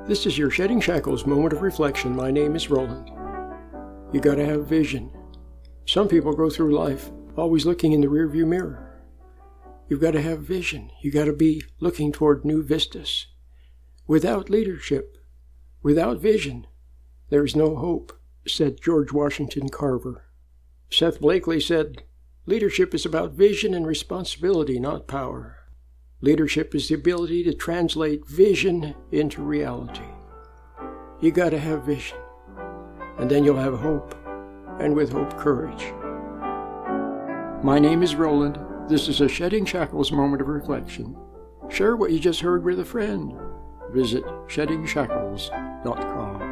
This is your Shedding Shackles moment of reflection. My name is Roland. You gotta have vision. Some people go through life always looking in the rearview mirror. You've got to have vision. You got to be looking toward new vistas. Without leadership, without vision, there is no hope, said George Washington Carver. Seth Blakely said, leadership is about vision and responsibility, not power. Leadership is the ability to translate vision into reality. You got to have vision, and then you'll have hope, and with hope, courage. My name is Roland. This is a Shedding Shackles moment of reflection. Share what you just heard with a friend. Visit sheddingshackles.com.